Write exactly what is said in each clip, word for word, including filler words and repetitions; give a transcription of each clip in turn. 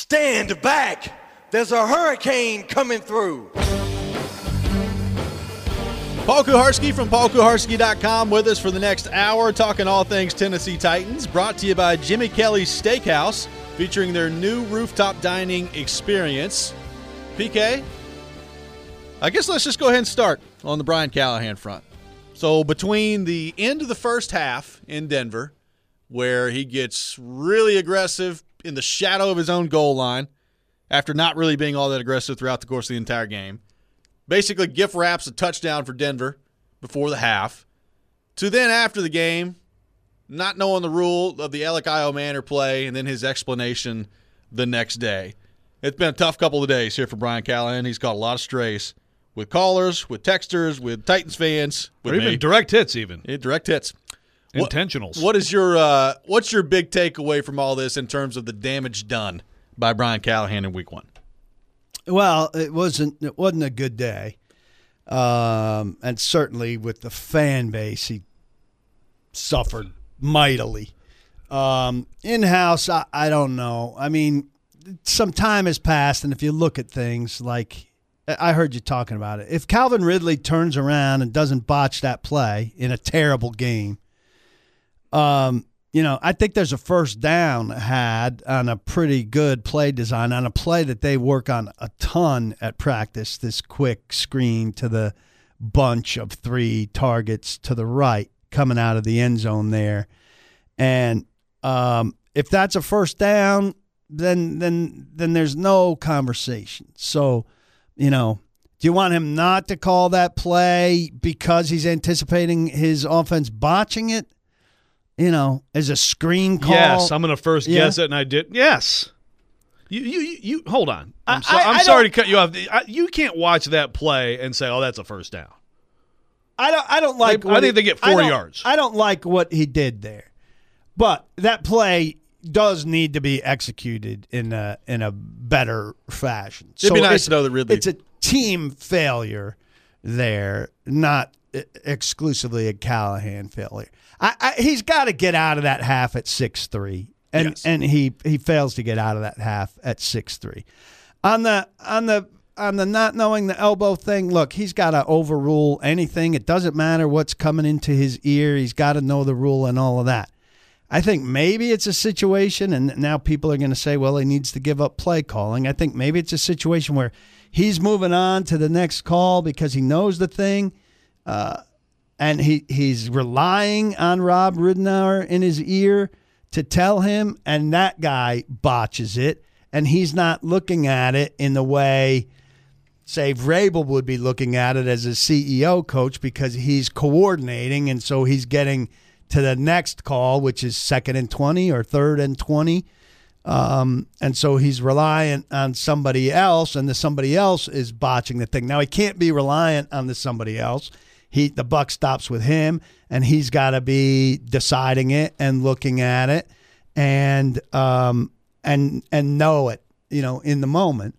Stand back. There's a hurricane coming through. Paul Kuharsky from paul kuharsky dot com with us for the next hour, talking all things Tennessee Titans, brought to you by Jimmy Kelly's Steakhouse, featuring their new rooftop dining experience. P K, I guess let's just go ahead and start on the Brian Callahan front. So between the end of the first half in Denver, where he gets really aggressive in the shadow of his own goal line after not really being all that aggressive throughout the course of the entire game, basically gift wraps a touchdown for Denver before the half, to then after the game, not knowing the rule of the Alec Io Manor play, and then his explanation the next day. It's been a tough couple of days here for Brian Callahan. He's caught a lot of strays with callers, with texters, with Titans fans, with or even me. direct hits even. Yeah, direct hits. Intentionals. What, what is your uh, what's your big takeaway from all this in terms of the damage done by Brian Callahan in week one? Well, it wasn't it wasn't a good day. Um, and certainly with the fan base, he suffered mightily. Um, in-house, I, I don't know. I mean, some time has passed, and if you look at things like I heard you talking about it, if Calvin Ridley turns around and doesn't botch that play in a terrible game, um, you know, I think there's a first down had on a pretty good play design, on a play that they work on a ton at practice, this quick screen to the bunch of three targets to the right coming out of the end zone there. And um, if that's a first down, then then then there's no conversation. So, you know, do you want him not to call that play because he's anticipating his offense botching it? You know, as a screen call. Yes, I'm going to first Yeah. guess it, and I did. Yes. You, you, you, you hold on. I'm, so, I- I'm I sorry to don't- cut you off. I, you can't watch that play and say, "Oh, that's a first down." I don't. I don't like. They- what I think he- they get I four don't- yards. I don't like what he did there, but that play does need to be executed in a in a better fashion. It'd be nice it's- to know that Ridley- It's a team failure there, not exclusively a Callahan failure. I, I, he's got to get out of that half at six three, and Yes. and he he fails to get out of that half at six three. On the on the on the not knowing the elbow thing, look, he's got to overrule anything. It doesn't matter what's coming into his ear. He's got to know the rule and all of that. I think maybe it's a situation, and now people are going to say, well, he needs to give up play calling. I think maybe it's a situation where he's moving on to the next call because he knows the thing, uh, and he, he's relying on Rob Ridenour in his ear to tell him, and that guy botches it, and he's not looking at it in the way, say, Vrabel would be looking at it as a C E O coach, because he's coordinating, and so he's getting to the next call, which is second and twenty or third and twenty. Um, and so he's reliant on somebody else, and the somebody else is botching the thing. Now, he can't be reliant on the somebody else. He the buck stops with him, and he's got to be deciding it and looking at it and um and and know it, you know, in the moment.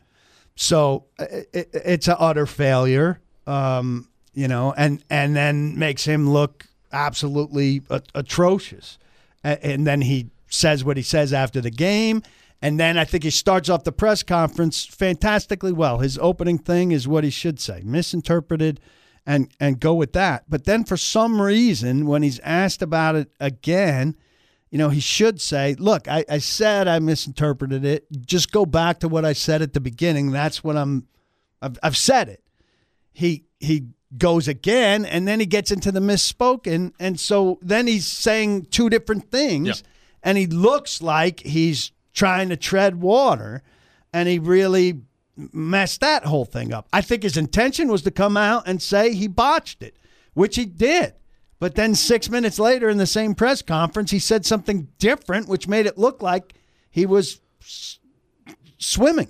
So it, it, it's an utter failure, um, you know, and and then makes him look absolutely a- atrocious. And, and then he says what he says after the game. And then I think he starts off the press conference fantastically well. His opening thing is what he should say, misinterpreted, and, and go with that. But then for some reason, when he's asked about it again, you know, he should say, look, I, I said I misinterpreted it. Just go back to what I said at the beginning. That's what I'm, I've, I've said it. He, he, goes again, and then he gets into the misspoken, and so then he's saying two different things, Yep. and he looks like he's trying to tread water, and he really messed that whole thing up. I think his intention was to come out and say he botched it, which he did. But then six minutes later in the same press conference, he said something different, which made it look like he was s- swimming.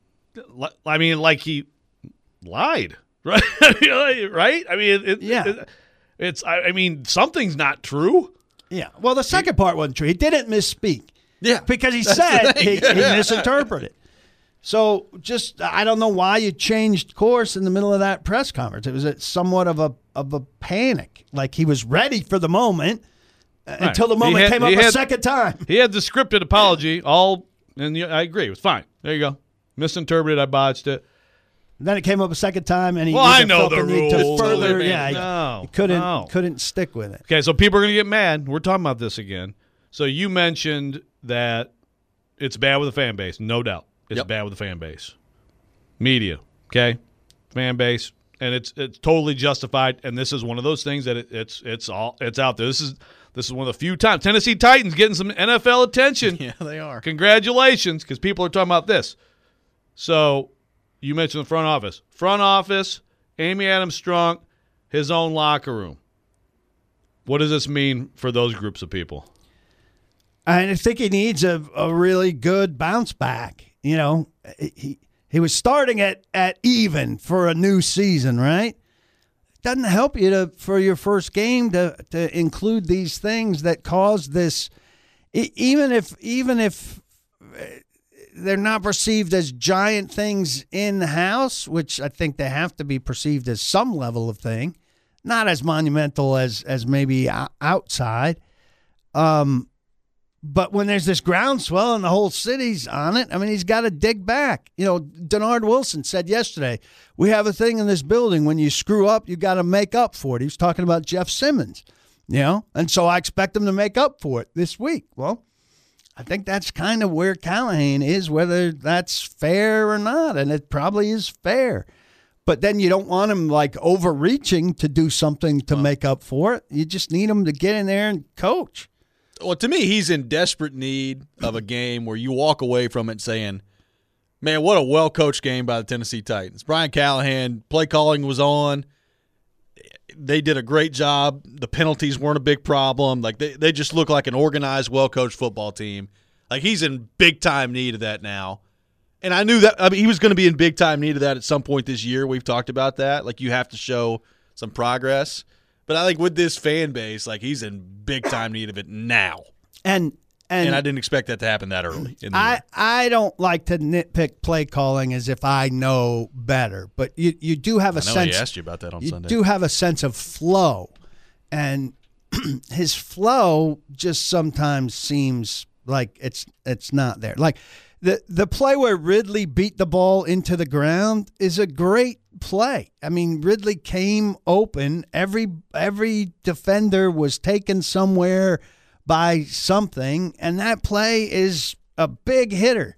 I mean, like he lied. Right, right. I mean, it, Yeah. it, it's. I, I mean, something's not true. Yeah. Well, the second part wasn't true. He didn't misspeak. Yeah, Because he that's said the thing. he, he misinterpreted. So just, I don't know why you changed course in the middle of that press conference. It was a, somewhat of a of a panic. Like he was ready for the moment uh, Right. until the He moment had- came up he a had- second time. He had the scripted apology all And you, I agree. It was fine. There you go. Misinterpreted. I botched it. Then it came up a second time, and he Well, I either know felt the need to rules. further, Man, yeah, he- no, he couldn't no. couldn't stick with it. Okay, so people are going to get mad. We're talking about this again. So you mentioned that it's bad with the fan base. No doubt. It's Yep. bad with the fan base. Media, okay? Fan base. And it's it's totally justified. And this is one of those things that it, it's it's all it's out there. This is this is one of the few times Tennessee Titans getting some N F L attention. Yeah, they are. Congratulations, because people are talking about this. So you mentioned the front office. Front office, Amy Adams Strunk, his own locker room. What does this mean for those groups of people? And I think he needs a, a really good bounce back. You know, he he was starting at, at even for a new season, right? Doesn't help you to for your first game to to include these things that cause this. e- Even if even if they're not perceived as giant things in the house, which I think they have to be perceived as some level of thing, not as monumental as as maybe o- outside. Um. But when there's this groundswell and the whole city's on it, I mean, he's got to dig back. You know, Denard Wilson said yesterday, we have a thing in this building. When you screw up, you got to make up for it. He was talking about Jeff Simmons, you know, and so I expect him to make up for it this week. Well, I think that's kind of where Callahan is, whether that's fair or not, and it probably is fair. But then you don't want him, like, overreaching to do something to make up for it. You just need him to get in there and coach. Well, to me, he's in desperate need of a game where you walk away from it saying, man, what a well-coached game by the Tennessee Titans. Brian Callahan, play calling was on. They did a great job. The penalties weren't a big problem. Like they, they just look like an organized, well-coached football team. Like he's in big-time need of that now. And I knew that I mean, he was going to be in big-time need of that at some point this year. We've talked about that. Like you have to show some progress. But I think with this fan base, like he's in big-time need of it now. And and, And I didn't expect that to happen that early in the I, year. I don't like to nitpick play calling as if I know better, but you, you do have a I know sense. he asked you about that on you Sunday. do have a sense of flow, and his flow just sometimes seems like it's it's not there. Like the the play where Ridley beat the ball into the ground is a great play. I mean, Ridley came open. Every every defender was taken somewhere by something, and that play is a big hitter.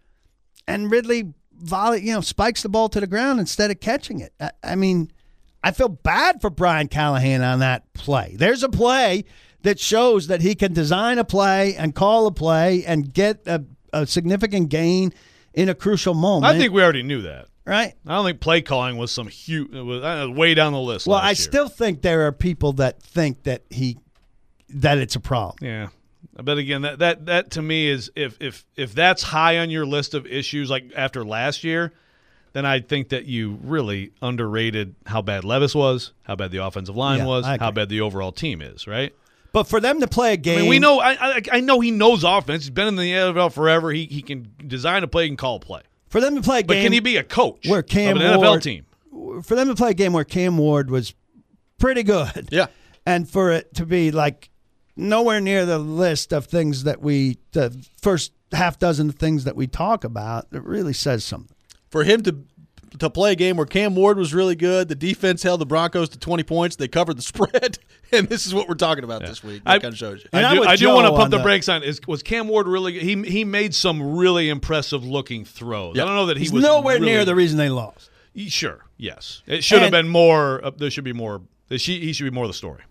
And Ridley volley, you know, spikes the ball to the ground instead of catching it. I, I mean, I feel bad for Brian Callahan on that play. There's a play that shows that he can design a play and call a play and get a, a significant gain in a crucial moment. I think we already knew that. Right? I don't think play calling was some huge. It was, uh, way down the list. Well, last I year. still think there are people that think that he that it's a problem. Yeah. But again, that, that that to me is if if if that's high on your list of issues like after last year, then I think that you really underrated how bad Levis was, how bad the offensive line Yeah, was, I how agree. bad the overall team is, right? But for them to play a game, I mean, we know I, I I know he knows offense. He's been in the N F L forever. He he can design a play, he can call a play. for them to play a But game, can he be a coach where Cam of an N F L Ward- team? for them to play a game where Cam Ward was pretty good, Yeah. and for it to be like nowhere near the list of things that we the first half dozen things that we talk about, it really says something. For him to to play a game where Cam Ward was really good, the defense held the Broncos to twenty points, they covered the spread, and this is what we're talking about this week. That I- kind of shows you. And I I'm do, with I do Joe want to on pump the the- brakes on. Is was Cam Ward really? He he made some really impressive looking throws. Yeah. I don't know that he He's was nowhere really- near the reason they lost. He- Sure, yes, it should have And- been more. Uh, there should be more. There should, he should be more the story.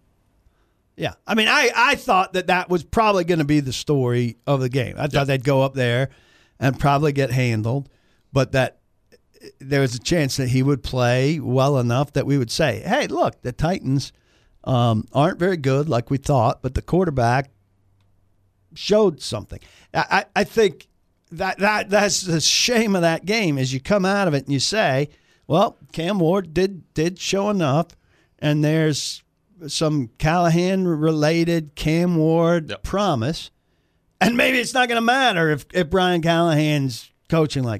Yeah, I mean, I, I thought that that was probably going to be the story of the game. I thought they'd go up there and probably get handled, but that there was a chance that he would play well enough that we would say, hey, look, the Titans um, aren't very good like we thought, but the quarterback showed something. I, I, I think that, that that's the shame of that game is you come out of it and you say, well, Cam Ward did did show enough, and there's some Callahan-related Cam Ward Yep. promise, and maybe it's not going to matter if, if Brian Callahan's coaching like that.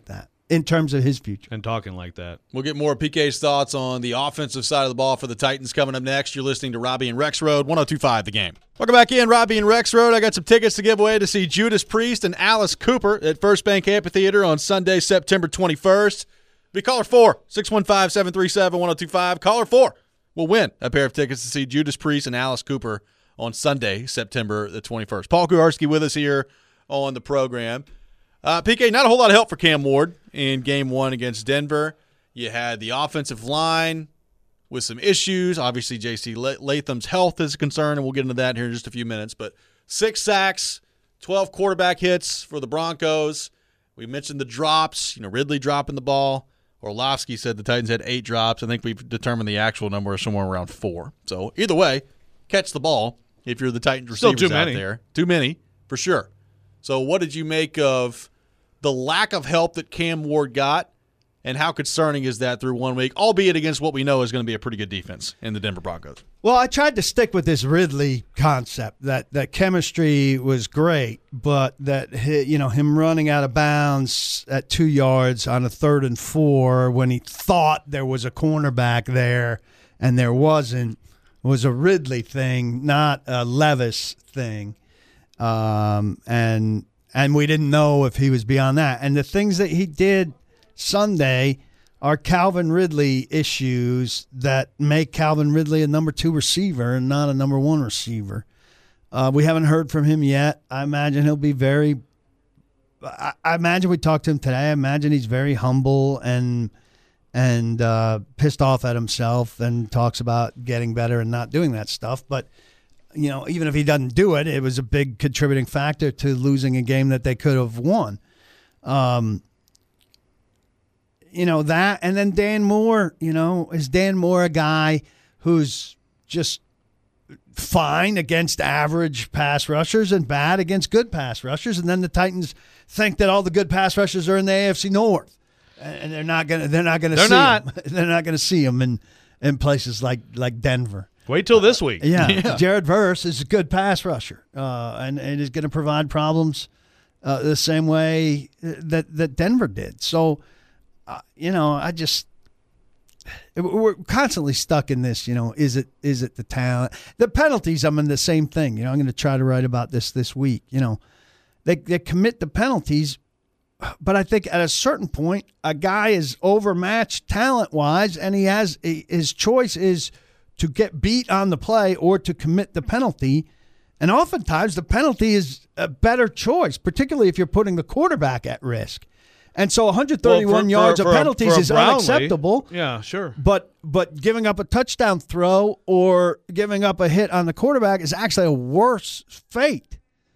in terms of his future. And talking like that. We'll get more of P K's thoughts on the offensive side of the ball for the Titans coming up next. You're listening to Robbie and Rex Road, one oh two point five The Game. Welcome back in, Robbie and Rex Road. I got some tickets to give away to see Judas Priest and Alice Cooper at First Bank Amphitheater on Sunday, September twenty-first. Be caller four, six one five, seven three seven, one oh two five. Caller four will win a pair of tickets to see Judas Priest and Alice Cooper on Sunday, September the twenty-first. Paul Kuharsky with us here on the program. Uh, P K, not a whole lot of help for Cam Ward in game one against Denver. You had the offensive line with some issues. Obviously, J C Latham's health is a concern, and we'll get into that here in just a few minutes. But six sacks, twelve quarterback hits for the Broncos. We mentioned the drops, you know, Ridley dropping the ball. Orlovsky said the Titans had eight drops. I think we've determined the actual number is somewhere around four. So either way, catch the ball if you're the Titans receivers Still too out many. there. Too many, for sure. So what did you make of the lack of help that Cam Ward got, and how concerning is that through one week, albeit against what we know is going to be a pretty good defense in the Denver Broncos? Well, I tried to stick with this Ridley concept that, that chemistry was great, but that hi- you know him running out of bounds at two yards on a third and four when he thought there was a cornerback there and there wasn't was a Ridley thing, not a Levis thing, um, and and we didn't know if he was beyond that. And the things that he did Sunday are Calvin Ridley issues that make Calvin Ridley a number two receiver and not a number one receiver. Uh, we haven't heard from him yet. I imagine he'll be very I, I imagine we talked to him today. I imagine he's very humble and and uh, pissed off at himself and talks about getting better and not doing that stuff. But, you know, even if he doesn't do it, it was a big contributing factor to losing a game that they could have won. Um You know, that, and then Dan Moore, you know, is Dan Moore a guy who's just fine against average pass rushers and bad against good pass rushers? And then the Titans think that all the good pass rushers are in the A F C North, and they're not gonna they're not gonna They're see not. them. They're not gonna see them in in places like like Denver. Wait till this week. Yeah, Yeah. Jared Verse is a good pass rusher, uh, and and is going to provide problems uh, the same way that that Denver did. So. Uh, you know, I just we're constantly stuck in this. You know, is it is it the talent, the penalties? I'm in the same thing. You know, I'm going to try to write about this this week. You know, they they commit the penalties, but I think at a certain point, a guy is overmatched talent wise, and he has his choice is to get beat on the play or to commit the penalty. And oftentimes, the penalty is a better choice, particularly if you're putting the quarterback at risk. And so one hundred thirty-one Well, for- yards for- of for a- penalties for a is Brownlee, unacceptable. Yeah, sure. But but giving up a touchdown throw or giving up a hit on the quarterback is actually a worse fate.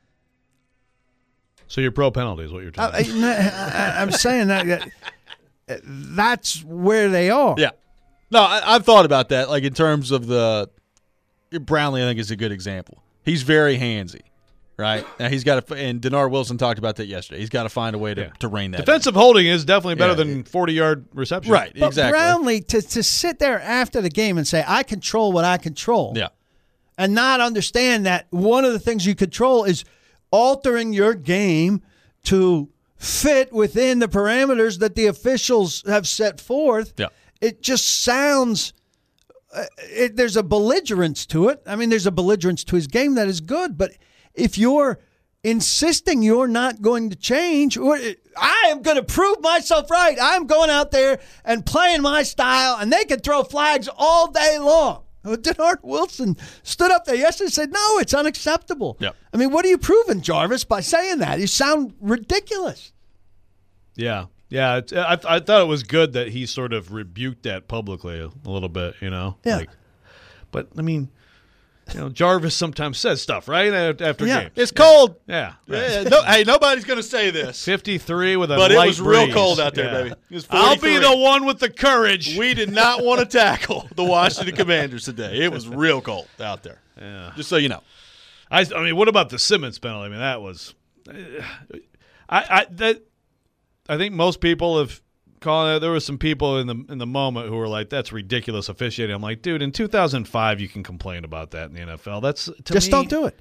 So you're pro penalty is what you're I, telling me. I, I'm saying that, that that's where they are. Yeah. No, I, I've thought about that, like in terms of the Brownlee, I think is a good example. He's very handsy, right? Now he's got to, and Denard Wilson talked about that yesterday. He's got to find a way to, Yeah. to rein that in. Defensive holding is definitely better Yeah. than forty-yard reception. Right, But exactly. Brownlee, to, to sit there after the game and say, I control what I control. Yeah. And not understand that one of the things you control is altering your game to fit within the parameters that the officials have set forth. Yeah. It just sounds uh, it, there's a belligerence to it. I mean, there's a belligerence to his game that is good, but if you're insisting you're not going to change, or I am going to prove myself right, I'm going out there and playing my style, and they can throw flags all day long. Denard Wilson stood up there yesterday and said, no, it's unacceptable. Yep. I mean, what are you proving, Jarvis, by saying that? You sound ridiculous. Yeah. Yeah, it's, I, I thought it was good that he sort of rebuked that publicly a, a little bit, you know? Yeah. Like, but, I mean, you know, Jarvis sometimes says stuff, right, after Yeah. games. It's cold. Yeah. Right. Yeah, no, hey, nobody's going to say this. fifty-three with a But it light was real breeze. cold out there, Yeah. baby. It was I'll be forty-three. the one with the courage. We did not want to tackle the Washington Commanders today. It was real cold out there. Yeah. Just so you know. I, I mean, what about the Simmons penalty? I mean, that was I I that I think most people have called it. There were some people in the in the moment who were like, "That's ridiculous officiating." I'm like, dude, in two thousand five, you can complain about that in the N F L. That's to Just me, don't do it.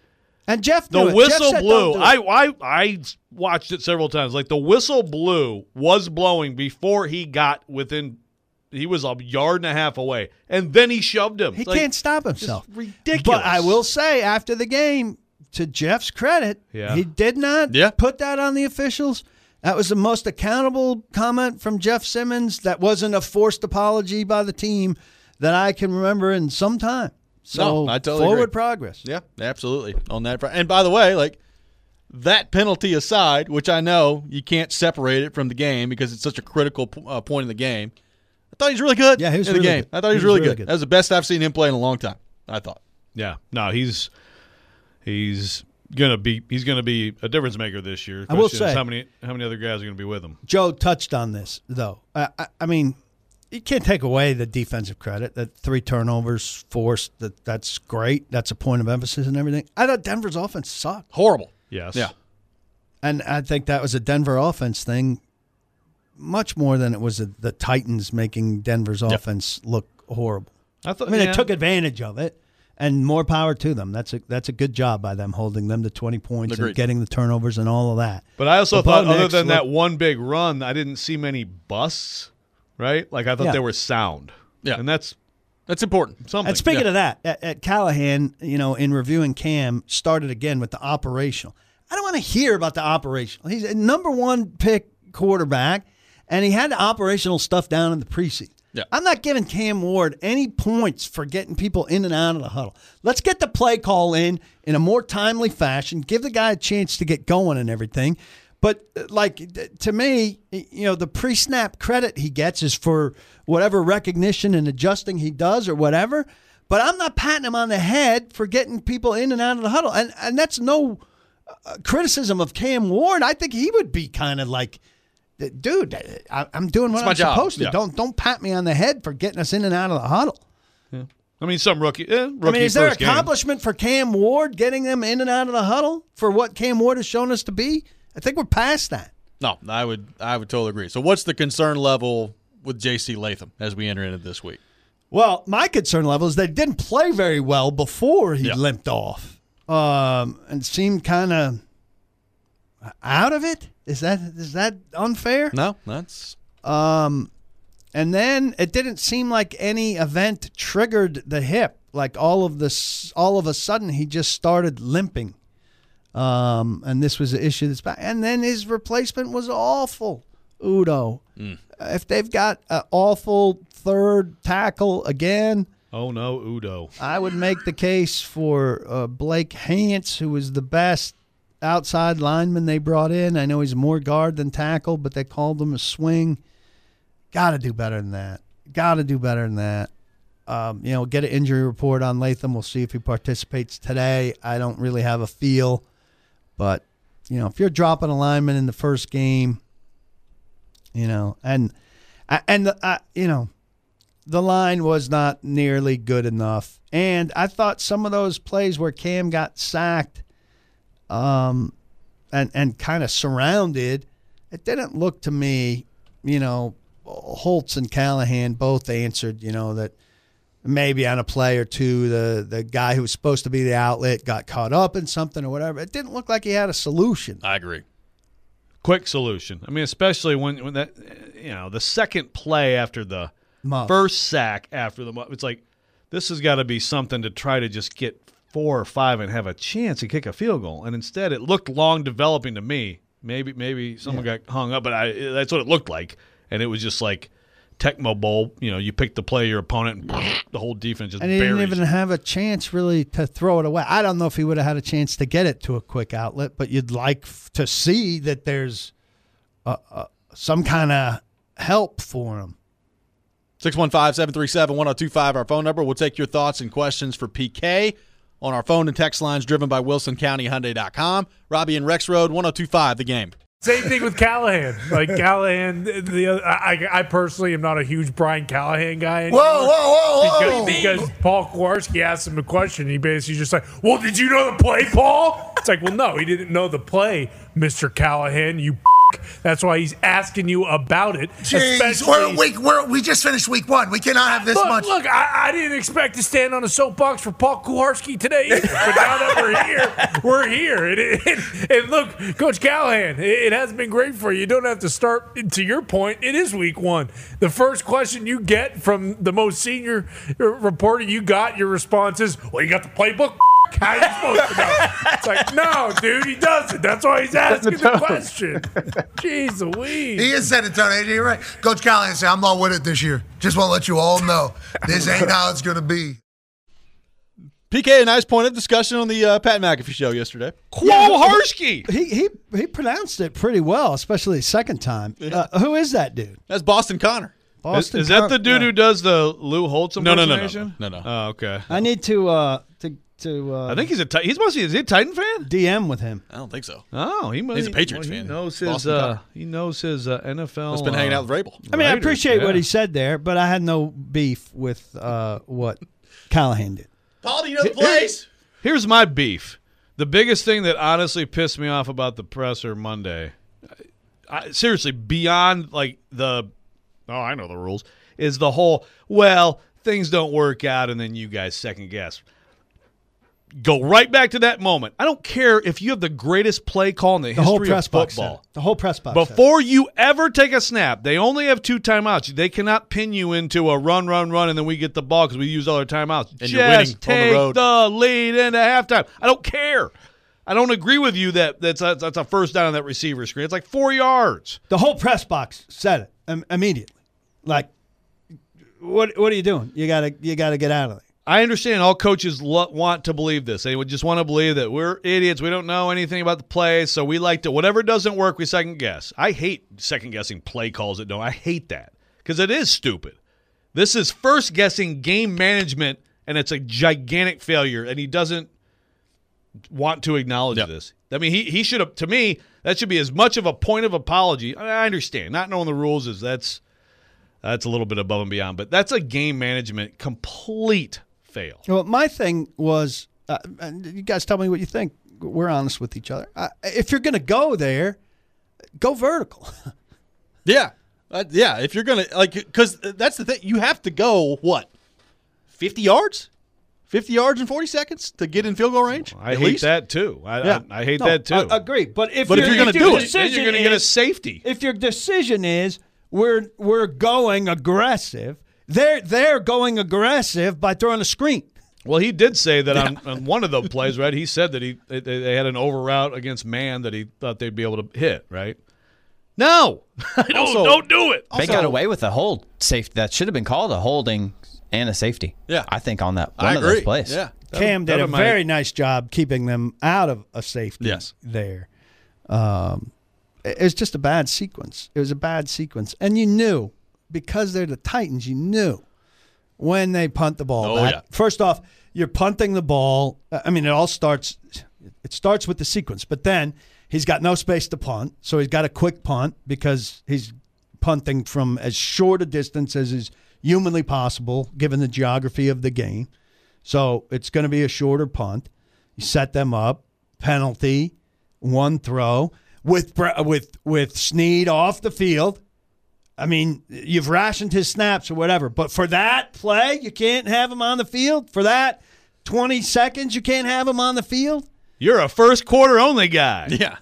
And Jeff The knew it. whistle Jeff said, blew. "Don't do it." I, I I watched it several times. Like the whistle blew was blowing before he got within. He was a yard and a half away, and then he shoved him. He Like, can't stop himself. just ridiculous. But I will say, after the game, to Jeff's credit, Yeah. he did not Yeah. put that on the officials. That was the most accountable comment from Jeff Simmons. That wasn't a forced apology by the team that I can remember in some time. So No, I totally forward agree. progress. Yeah, absolutely. On that front. And by the way, like that penalty aside, which I know you can't separate it from the game because it's such a critical uh, point in the game. I thought he was really good. Yeah, he was in really the game. good. I thought he was, really, good. That was the best I've seen him play in a long time. I thought. Yeah, no, he's he's gonna be he's gonna be a difference maker this year. I will Question is say- how many how many other guys are gonna be with him? Joe touched on this, though. I, I, I mean, you can't take away the defensive credit. That three turnovers forced, that that's great. That's a point of emphasis and everything. I thought Denver's offense sucked. Horrible. Yes. Yeah. And I think that was a Denver offense thing much more than it was a, the Titans making Denver's offense look horrible. I thought. I mean, yeah. they took advantage of it, and more power to them. That's a that's a good job by them, holding them to twenty points Agreed. and getting the turnovers and all of that. But I also The thought, Bo other Nix than that looked- one big run, I didn't see many busts. Right? Like I thought Yeah. they were sound. Yeah. and that's That's important. something. And speaking Yeah. of that, at, at Callahan, you know, in reviewing Cam, started again with the operational. I don't want to hear about the operational. He's a number one pick quarterback, and he had the operational stuff down in the preseason. Yeah. I'm not giving Cam Ward any points for getting people in and out of the huddle. Let's get the play call in in a more timely fashion, give the guy a chance to get going and everything. But, uh, like, to me, you know, the pre-snap credit he gets is for whatever recognition and adjusting he does or whatever. But I'm not patting him on the head for getting people in and out of the huddle. And and that's no uh, criticism of Cam Ward. I think he would be kind of like, dude, I, I'm doing what It's my I'm job. supposed to. Yeah. Don't don't pat me on the head for getting us in and out of the huddle. I mean, some rookie. Eh, rookie I mean, is there first game. accomplishment for Cam Ward getting them in and out of the huddle for what Cam Ward has shown us to be? I think we're past that. No, I would I would totally agree. So what's the concern level with J C Latham as we enter into this week? Well, my concern level is that he didn't play very well before he Yeah. limped off, um, and seemed kind of out of it. Is that is that unfair? No, that's Um, and then it didn't seem like any event triggered the hip. Like all of this, all of a sudden, he just started limping. Um, and this was an issue that's back. And then his replacement was awful, Udo. If they've got an awful third tackle again, Oh no, Udo. I would make the case for uh, Blake Hance, who was the best outside lineman they brought in. I know he's more guard than tackle, but they called him a swing. Got to do better than that. Got to do better than that. Um, you know, get an injury report on Latham. We'll see if he participates today. I don't really have a feel, but you know, if you're dropping a lineman in the first game, you know, and and the, uh, you know. The line was not nearly good enough. And I thought some of those plays where Cam got sacked um, and, and kind of surrounded, it didn't look to me, you know, Holtz and Callahan both answered, you know, that maybe on a play or two, the, the guy who was supposed to be the outlet got caught up in something or whatever. It didn't look like he had a solution. I agree. Quick solution. I mean, especially when when that you know the second play after the Muff. first sack after the mu- it's like this has got to be something to try to just get four or five and have a chance to kick a field goal. And instead, it looked long developing to me. Maybe maybe someone Yeah. got hung up, but I that's what it looked like. And it was just like Tecmo Bowl. You know, you pick the play of your opponent, and the whole defense just And he buries didn't even it. have a chance really to throw it away. I don't know if he would have had a chance to get it to a quick outlet, but you'd like f- to see that there's uh, uh, some kind of help for him. six one five, seven three seven, one oh two five, our phone number. We'll take your thoughts and questions for P K on our phone and text lines driven by Wilson County Hyundai dot com. Robbie and Rex Road, one oh two five, the game. Same thing with Callahan. Like Callahan, the other, I, I personally am not a huge Brian Callahan guy anymore. Whoa, whoa, whoa, Because, because Paul Kowarski asked him a question. He basically just like, well, did you know the play, Paul? It's like, well, no, he didn't know the play, Mister Callahan, you That's why he's asking you about it. Jeez, especially- we're week, we're, we just finished week one. We cannot have this look, much. Look, I, I didn't expect to stand on a soapbox for Paul Kuharsky today either. But now that we're here, we're here. And, and, and look, Coach Callahan, it, it has been great for you. You don't have to start, to your point, it is week one. The first question you get from the most senior reporter you got, your response is, well, you got the playbook? How are you supposed to know? It's like, no, dude, he doesn't. That's why he's asking the, the question. Jeez Louise. He is San Antonio. You're right. Coach Callahan said, I'm not with it this year. Just want to let you all know this ain't how it's going to be. P K, a nice point of discussion on the uh, Pat McAfee show yesterday. Kuharsky. He he he pronounced it pretty well, especially the second time. Uh, who is that dude? That's Boston Connor. Is, Boston is that Con- the dude yeah. who does the Lou Holtz No, no, no, no, impersonation? no, no, no. Oh, okay. I need to uh to to uh, I think he's a Ti- he's must be is he a Titan fan? D M with him. I don't think so. Oh, he must. He's a Patriots well, he fan. Knows his Boston uh, Connor. he knows his uh, N F L. He's been hanging uh, out with Vrabel. I mean, I Raiders, appreciate what yeah. he said there, but I had no beef with uh, what Callahan did. Paul, do you know the place? Here's my beef. The biggest thing that honestly pissed me off about the presser Monday, I, seriously, beyond like the, oh, I know the rules, is the whole, well, things don't work out and then you guys second guess. Go right back to that moment. I don't care if you have the greatest play call in the, The whole history press of box. football. said it. The whole press box. said it. Before you ever take a snap, they only have two timeouts. They cannot pin you into a run, run, run, and then we get the ball because we use all our timeouts. And Just you're winning on the take road. the lead into halftime. I don't care. I don't agree with you that that's a, that's a first down on that receiver screen. It's like four yards. The whole press box said it um, immediately. Like, what what are you doing? You gotta you gotta get out of there. I understand all coaches lo- want to believe this. They would just want to believe that we're idiots. We don't know anything about the play, so we like to, whatever doesn't work, we second guess. I hate second guessing play calls that don't. I hate that because it is stupid. This is first guessing game management, and it's a gigantic failure, and he doesn't want to acknowledge Yep. this. I mean, he, he should have, to me, that should be as much of a point of apology. I, mean, I understand. Not knowing the rules is that's that's a little bit above and beyond, but that's a game management complete fail. Well, my thing was, uh, and you guys tell me what you think. We're honest with each other. Uh, if you're going to go there, go vertical. Yeah. Uh, yeah, if you're going to, like, because that's the thing. You have to go, what, fifty yards? fifty yards in forty seconds to get in field goal range? I at hate least? that too. I, Yeah. I, I hate No, that too. I agree. But if But if your- you're gonna your do it, then decision you're going to get a is- safety. If your decision is we're we're going aggressive, they're they're going aggressive by throwing a screen. Well, he did say that on, on one of the plays, right? He said that he they, they had an over route against man that he thought they'd be able to hit, right? No, don't, Also- don't do it. They got away with a hold safety that should have been called a holding and a safety. Yeah. I think on that one I of agree. those plays. Yeah. Cam did that a might- very nice job keeping them out of a safety Yes. there. Um, it was just a bad sequence. It was a bad sequence. And you knew, because they're the Titans, you knew when they punt the ball Oh, back. yeah. First off, you're punting the ball. I mean, it all starts – it starts with the sequence. But then he's got no space to punt, so he's got a quick punt because he's punting from as short a distance as is humanly possible given the geography of the game. So it's going to be a shorter punt. You set them up, penalty, one throw with Bre- with with Snead off the field. I mean, you've rationed his snaps or whatever, but for that play, you can't have him on the field. For that twenty seconds, you can't have him on the field. You're a first quarter only guy. Yeah.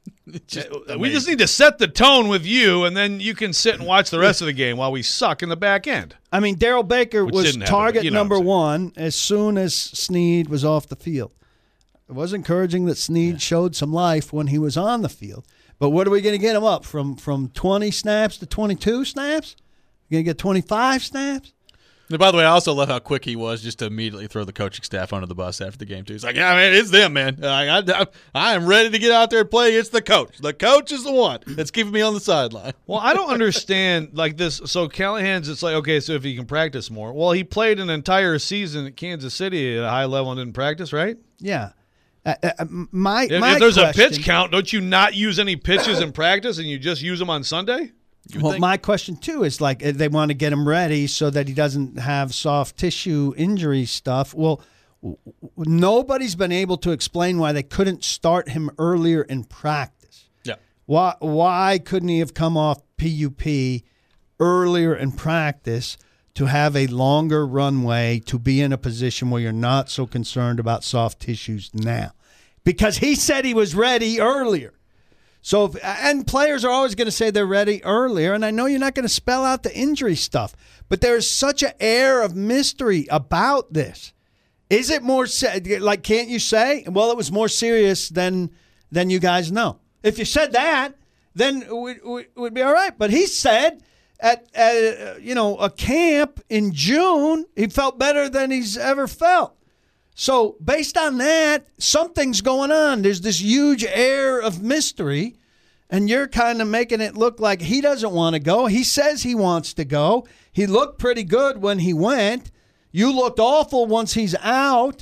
we just need to set the tone with you, and then you can sit and watch the rest of the game while we suck in the back end. I mean, Daryl Baker Which was didn't happen, target but you know number what I'm one as soon as Snead was off the field. It was encouraging that Snead showed some life when he was on the field. But what are we going to get him up from from twenty snaps to twenty-two snaps? You're going to get twenty-five snaps? And by the way, I also love how quick he was just to immediately throw the coaching staff under the bus after the game, too. He's like, yeah, man, it's them, man. I, I, I am ready to get out there and play. It's the coach. The coach is the one that's keeping me on the sideline. Well, I don't understand like this. So Callahan's, it's like, okay, so if he can practice more. Well, he played an entire season at Kansas City at a high level and didn't practice, right? Yeah. Uh, uh, my, If, my if there's question, a pitch count, don't you not use any pitches in practice and you just use them on Sunday? Well, think- my question, too, is like uh, they want to get him ready so that he doesn't have soft tissue injury stuff. Well, w- w- nobody's been able to explain why they couldn't start him earlier in practice. Yeah. Why why couldn't he have come off P U P earlier in practice to have a longer runway to be in a position where you're not so concerned about soft tissues now? Because he said he was ready earlier. So, if, and players are always going to say they're ready earlier, and I know you're not going to spell out the injury stuff, but there is such an air of mystery about this. Is it more like? Can't you say? Well, it was more serious than than you guys know. If you said that, then it would, would be all right. But he said at, at you know a camp in June, he felt better than he's ever felt. So based on that, something's going on. There's this huge air of mystery, and you're kind of making it look like he doesn't want to go. He says he wants to go. He looked pretty good when he went. You looked awful once he's out.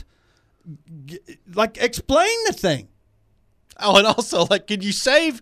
Like, explain the thing. Oh, and also, like, could you save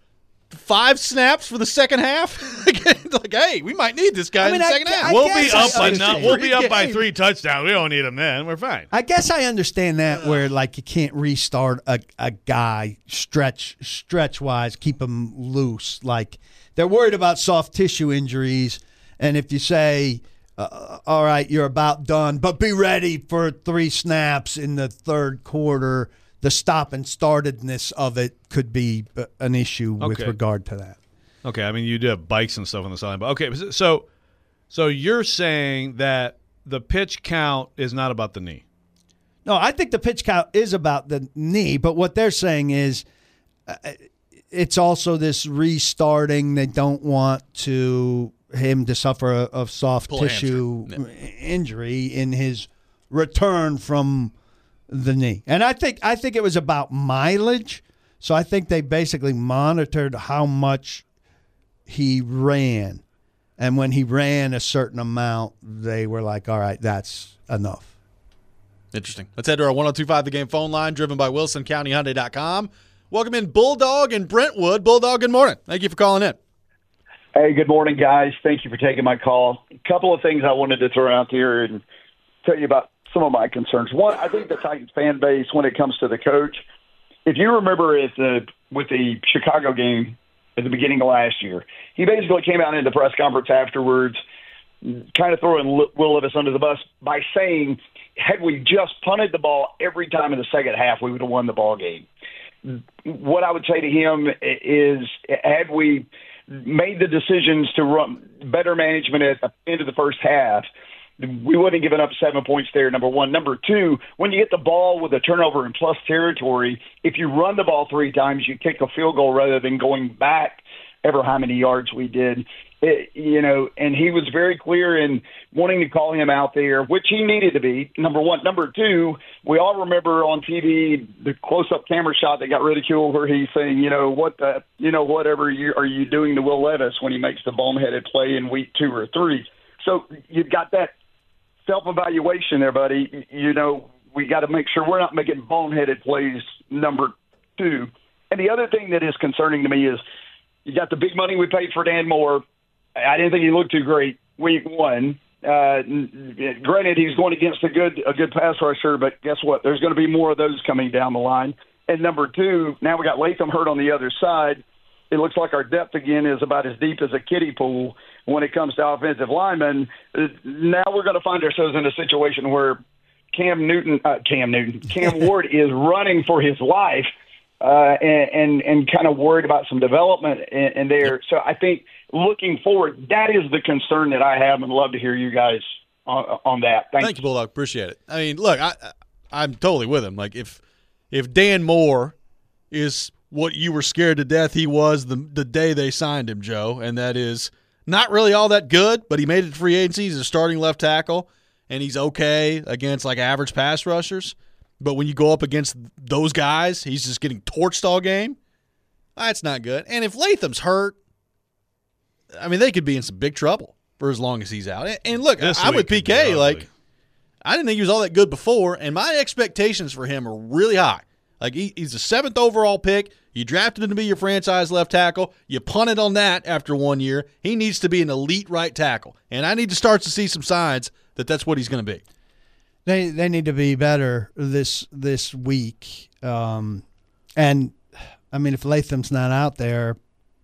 five snaps for the second half? Like, hey, we might need this guy I mean, in the I, second I, half. I we'll be up I by not, we'll be up by three touchdowns. We don't need him then. We're fine. I guess I understand that where like you can't restart a, a guy stretch stretch wise, keep him loose. Like they're worried about soft tissue injuries, and if you say, uh, "All right, you're about done, but be ready for three snaps in the third quarter," the stop and startedness of it could be an issue with okay. regard to that. Okay, I mean you do have bikes and stuff on the sideline, but okay, so so you're saying that the pitch count is not about the knee? No, I think the pitch count is about the knee, but what they're saying is uh, it's also this restarting. They don't want to him to suffer a, a soft Pull tissue yeah. injury in his return from the knee. And I think I think it was about mileage. So I think they basically monitored how much he ran. And when he ran a certain amount, they were like, all right, that's enough. Interesting. Let's head to our one oh two point five The Game phone line, driven by Wilson County Hyundai dot com. Welcome in Bulldog in Brentwood. Bulldog, good morning. Thank you for calling in. Hey, good morning, guys. Thank you for taking my call. A couple of things I wanted to throw out there and tell you about some of my concerns. One, I think the Titans fan base, when it comes to the coach, if you remember at the, with the Chicago game at the beginning of last year, he basically came out in the press conference afterwards, kind of throwing Will Levis under the bus by saying, had we just punted the ball every time in the second half, we would have won the ball game. What I would say to him is, had we made the decisions to run better management at the end of the first half, we wouldn't have given up seven points there, number one. Number two, when you get the ball with a turnover in plus territory, if you run the ball three times, you kick a field goal rather than going back ever how many yards we did. It, you know, and he was very clear in wanting to call him out there, which he needed to be, number one. Number two, we all remember on T V the close-up camera shot that got ridiculed where he's saying, you know, what the, you know, whatever you, are you doing to Will Levis when he makes the boneheaded play in week two or three. So you've got that self-evaluation there, buddy. You know, we got to make sure we're not making boneheaded plays, number two. And the other thing that is concerning to me is you got the big money we paid for Dan Moore. I didn't think he looked too great week one. Uh, granted, he's going against a good a good pass rusher, but guess what? There's going to be more of those coming down the line. And number two, now we got Latham hurt on the other side. It looks like our depth again is about as deep as a kiddie pool when it comes to offensive linemen. Now we're going to find ourselves in a situation where Cam Newton, uh, Cam Newton, Cam Ward is running for his life uh, and, and and kind of worried about some development in, in there. So I think looking forward, that is the concern that I have, and love to hear you guys on, on that. Thank, Thank you, Bulldog. Appreciate it. I mean, look, I, I'm totally with him. Like if if Dan Moore is what you were scared to death he was the the day they signed him, Joe, and that is not really all that good, but he made it to free agency. He's a starting left tackle, and he's okay against like average pass rushers. But when you go up against those guys, he's just getting torched all game. That's not good. And if Latham's hurt, I mean, they could be in some big trouble for as long as he's out. And look, This I'm with week P could be K. Like, ugly. I didn't think he was all that good before, and my expectations for him are really high. Like, he, he's the seventh overall pick. You drafted him to be your franchise left tackle. You punted on that after one year. He needs to be an elite right tackle, and I need to start to see some signs that that's what he's going to be. They they need to be better this this week. Um, and I mean, if Latham's not out there,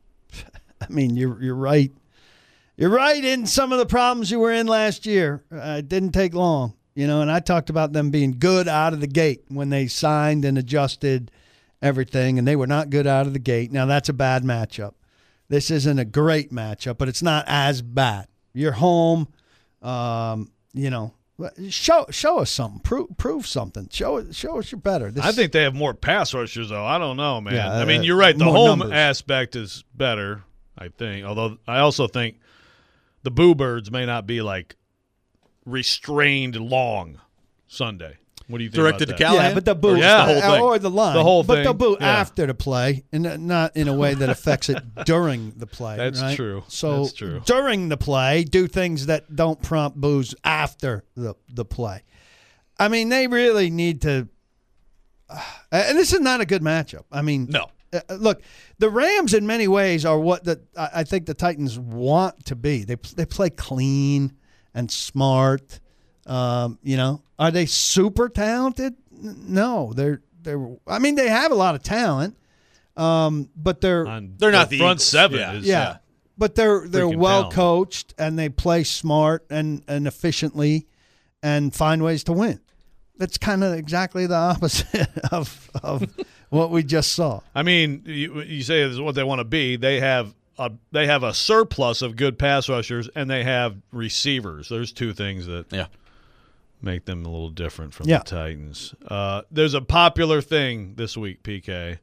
I mean, you're you're right. You're right in some of the problems you were in last year. Uh, it didn't take long, you know, and I talked about them being good out of the gate when they signed and adjusted everything, and they were not good out of the gate. Now, that's a bad matchup. This isn't a great matchup, but it's not as bad. You're home, um, you know. Show show us something. Prove prove something. Show show us you're better. This, I think they have more pass rushers, though. I don't know, man. Yeah, I mean, uh, you're right. The more home numbers. aspect is better, I think. Although I also think the Boo Birds may not be like restrained long Sunday. What do you think? Directed about to that? Callahan? yeah, but the boo, Yeah, the whole uh, thing. or the line, The whole but thing, they'll boo yeah. after the play, and not in a way that affects it during the play. That's right? true. So That's true. during the play, do things that don't prompt boos after the the play. I mean, they really need to. Uh, and this is not a good matchup. I mean, No. Uh, look, the Rams in many ways are what the I I think the Titans want to be. They they play clean and smart. Um, you know, are they super talented? N- No, they're they're. I mean, they have a lot of talent, um, but they're On They're not the the front Eagles. seven. Yeah. Is, yeah, but they're they're Freaking well talented. coached and they play smart and and efficiently and find ways to win. That's kind of exactly the opposite of of what we just saw. I mean, you, you say this is what they want to be. They have a they have a surplus of good pass rushers, and they have receivers. There's two things that Yeah. make them a little different from Yeah. the Titans. Uh, there's a popular thing this week, P K,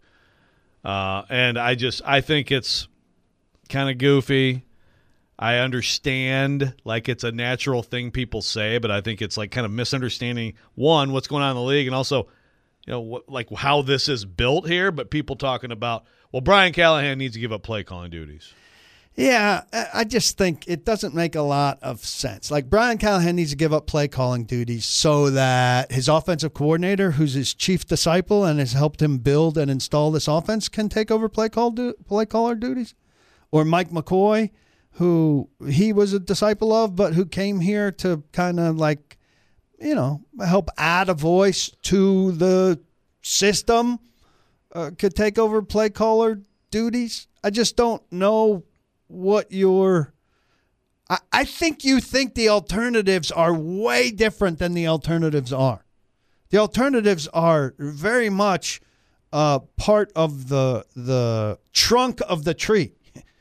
uh, and I just I think it's kind of goofy. I understand, like, it's a natural thing people say, but I think it's like kind of misunderstanding, one, what's going on in the league, and also, you know, what, like how this is built here. But people talking about, well, Brian Callahan needs to give up play calling duties. Yeah, I I just think it doesn't make a lot of sense. Like, Brian Callahan needs to give up play calling duties so that his offensive coordinator, who's his chief disciple and has helped him build and install this offense, can take over play call du- play caller duties, or Mike McCoy, who he was a disciple of, but who came here to kind of like, you know, help add a voice to the system, uh, could take over play caller duties. I just don't know what your I, I think you think the alternatives are way different than the alternatives are. The alternatives are very much uh, part of the the trunk of the tree.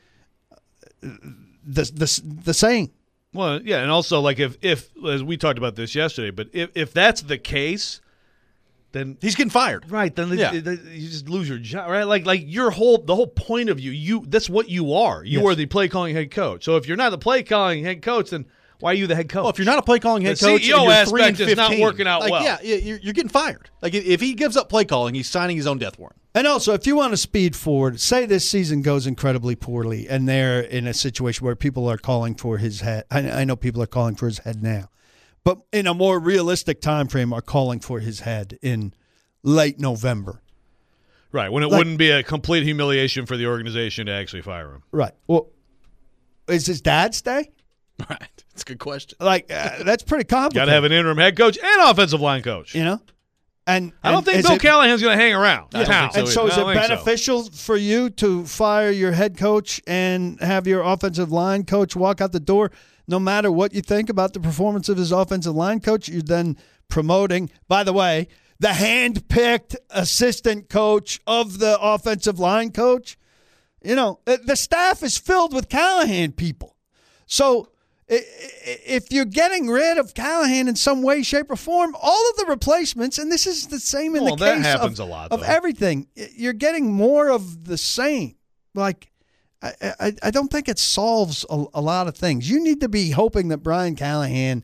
The the the same. Well, yeah, and also, like, if, if as we talked about this yesterday, but if, if that's the case, then He's getting fired. right, then Yeah. it- it- you just lose your job, right? Like, like your whole the whole point of you, you that's what you are. You Yes. are the play calling head coach. So if you're not the play calling head coach, then why are you the head coach? Well, if you're not a play calling head The coach, C E O and you're three and aspect is not fifteen, working out like, well. Yeah, you're, you're getting fired. Like if- if he gives up play calling, he's signing his own death warrant. And also, if you want to speed forward, say this season goes incredibly poorly, and they're in a situation where people are calling for his head. I, I know people are calling for his head now, but in a more realistic time frame, are calling for his head in late November. right, when it like- wouldn't be a complete humiliation for the organization to actually fire him. Right. Well, is his dad stay? Right. That's a good question. Like uh, that's pretty complicated. Got to have an interim head coach and offensive line coach. you know. And I don't and think is Bill it- Callahan's going to hang around. I don't town. think so And so, I is don't it think so. beneficial for you to fire your head coach and have your offensive line coach walk out the door, no matter what you think about the performance of his offensive line coach? You're then promoting, by the way, the hand-picked assistant coach of the offensive line coach. You know, the the staff is filled with Callahan people. So i- i- if you're getting rid of Callahan in some way, shape, or form, all of the replacements, and this is the same in Well, the that case happens of, a lot, of though. everything, you're getting more of the same. Like, I, I, I don't think it solves a, a lot of things. You need to be hoping that Brian Callahan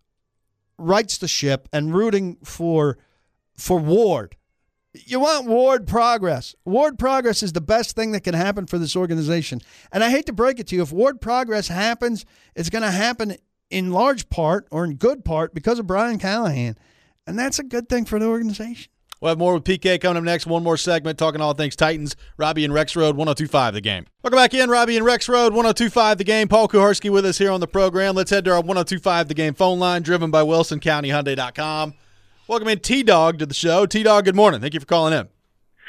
rights the ship and rooting for for Ward. You want Ward progress. Ward progress is the best thing that can happen for this organization. And I hate to break it to you, if Ward progress happens, it's going to happen in large part or in good part because of Brian Callahan. And that's a good thing for the organization. We'll have more with P K coming up next. One more segment talking all things Titans. Robbie and Rex Road, one oh two point five The Game. Welcome back in, Robbie and Rex Road, one oh two point five The Game. Paul Kuharsky with us here on the program. Let's head to our one oh two point five The Game phone line, driven by Wilson County Hyundai dot com. Welcome in T-Dog to the show. T-Dog, good morning. Thank you for calling in.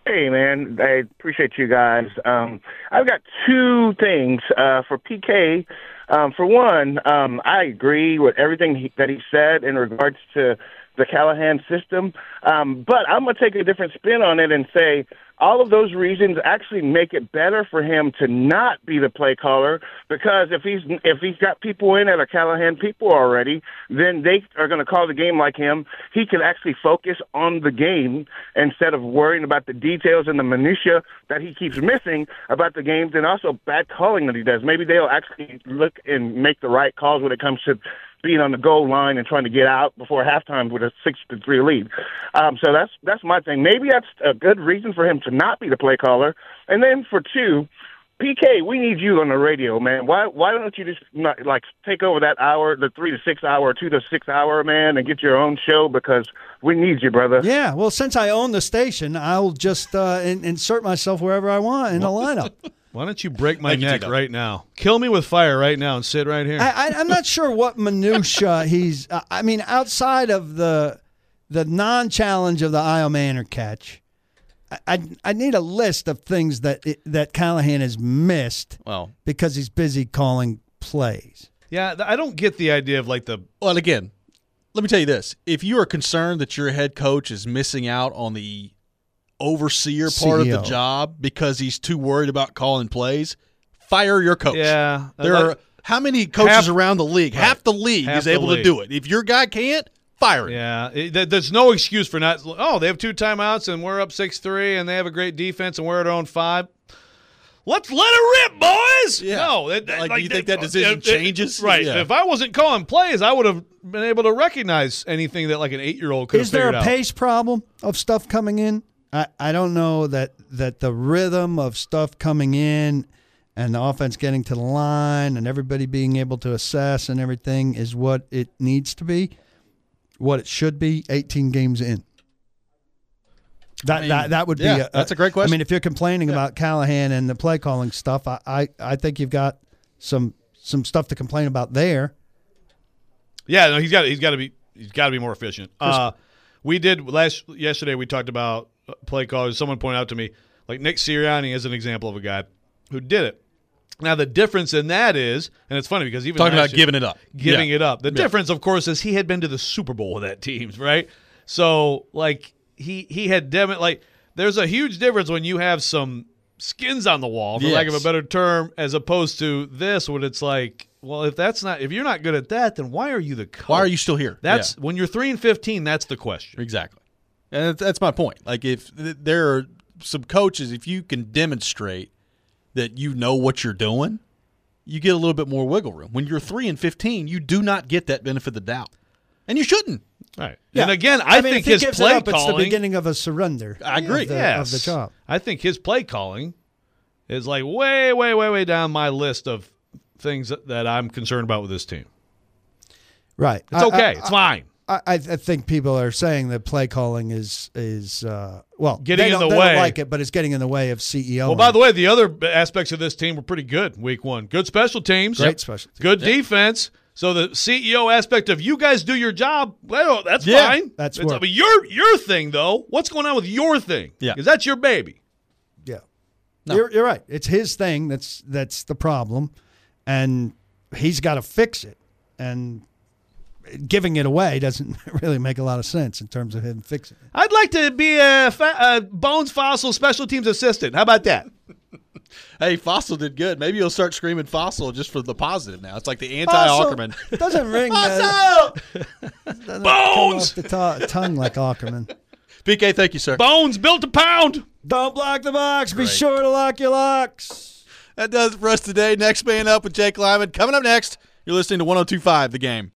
Hey, man, I appreciate you guys. Um, I've got two things uh, for P K. Um, for one, um, I agree with everything he, that he said in regards to the Callahan system, um, but I'm going to take a different spin on it and say all of those reasons actually make it better for him to not be the play caller, because if he's if he's got people in that are Callahan people already, then they are going to call the game like him. He can actually focus on the game instead of worrying about the details and the minutia that he keeps missing about the games, and also bad calling that he does. Maybe they'll actually look and make the right calls when it comes to being on the goal line and trying to get out before halftime with a six to three lead. Um, so that's that's my thing. Maybe that's a good reason for him to not be the play caller. And then for two, P K, we need you on the radio, man. Why why don't you just not, like take over that hour, the three to six hour, two to six hour, man, and get your own show, because we need you, brother. Yeah, well, since I own the station, I'll just uh, in, insert myself wherever I want in the lineup. Why don't you break my Thank you, neck Tito. right now? Kill me with fire right now and sit right here. I, I, I'm not sure what minutia he's. Uh, I mean, outside of the the non-challenge of the Io Manor catch, I, I I need a list of things that it, that Callahan has missed. Well, because he's busy calling plays. Yeah, I don't get the idea of like the. Well, again, let me tell you this: if you are concerned that your head coach is missing out on the overseer part C E O. of the job because he's too worried about calling plays, fire your coach. Yeah, there like, are how many coaches half, around the league? Right. Half the league half is able league. to do it. If your guy can't, fire him. Yeah, it, there's no excuse for not. Oh, they have two timeouts and we're up six three, and they have a great defense and we're at our own five. Let's let it rip, boys. Yeah. No, it, like, like do you think that decision it, it, changes? Right. Yeah. If I wasn't calling plays, I would have been able to recognize anything that like an eight year old could have Is there figured a out. pace problem of stuff coming in? I, I don't know that, that the rhythm of stuff coming in and the offense getting to the line and everybody being able to assess and everything is what it needs to be, what it should be eighteen games in. That I mean, that, that would yeah, be a, that's a great question. I mean, if you're complaining yeah. about Callahan and the play calling stuff, I, I, I think you've got some some stuff to complain about there. Yeah, no, he's got he's got to be he's got to be more efficient. Uh, we did last yesterday. We talked about play callers. Someone pointed out to me, like Nick Sirianni is an example of a guy who did it. Now the difference in that is, and it's funny because even talking about year, giving it up, giving yeah. it up. The yeah. difference, of course, is he had been to the Super Bowl with that team, right? So like he he had dem- like there's a huge difference when you have some skins on the wall, for yes. lack of a better term, as opposed to this, when it's like, well, if that's not, if you're not good at that, then why are you the coach? Why are you still here? That's yeah. when you're three and fifteen. That's the question. Exactly, and that's, that's my point. Like if there are some coaches, if you can demonstrate that you know what you're doing, you get a little bit more wiggle room. When you're three and fifteen, you do not get that benefit of the doubt, and you shouldn't. All right. Yeah. And again, I, I mean, think if he his gives play it up, calling. it's the beginning of a surrender. I agree. Of the, yes. of the job. I think his play calling is like way, way, way, way down my list of things that, that I'm concerned about with this team. Right. It's okay. I, I, it's fine. I, I think people are saying that play calling is is uh, well Getting they in don't, the they way. don't like it, but it's getting in the way of C E O. Well, by the way, the other aspects of this team were pretty good week one. Good special teams. Great special teams. Good Yep. defense. So the C E O aspect of you guys do your job, well, that's Yeah, fine. that's it's, work. but your your thing though. What's going on with your thing? Yeah. because that's your baby. Yeah, No. you're, you're right. It's his thing. That's that's the problem, and he's got to fix it. And giving it away doesn't really make a lot of sense in terms of him fixing it. I'd like to be a, fa- a Bones Fossil special teams assistant. How about that? Hey, Fossil did good. Maybe you'll start screaming Fossil just for the positive now. It's like the anti-Ackerman. Fossil doesn't ring. Uh, doesn't come Bones! off the to- tongue like Ackerman. P K, thank you, sir. Bones built a pound. Don't block the box. Be Great. sure to lock your locks. That does it for us today. Next Man Up with Jake Lyman. Coming up next, you're listening to one oh two point five The Game.